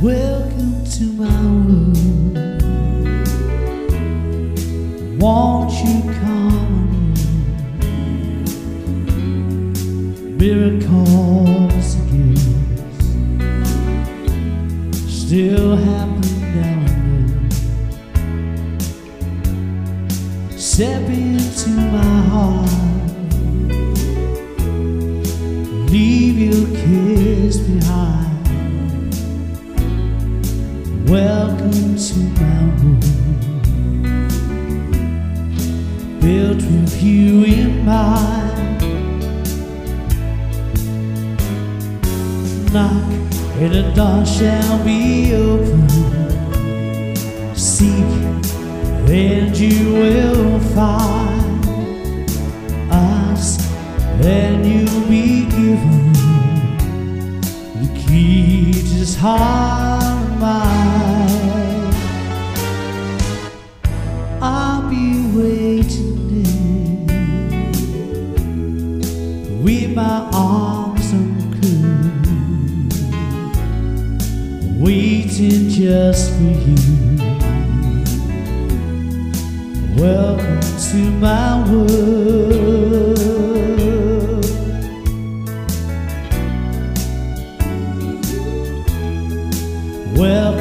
Welcome to my world. Won't you come in? Miracles again still happen now and then. Step into my heart, leave your kiss behind. Welcome to my world, built with you in mind. Knock and the door shall be open. Seek and you will find. Ask and you'll be given the key to this heart of mine. I'll be waiting there with my arms open, waiting just for you. Welcome to my world. Well,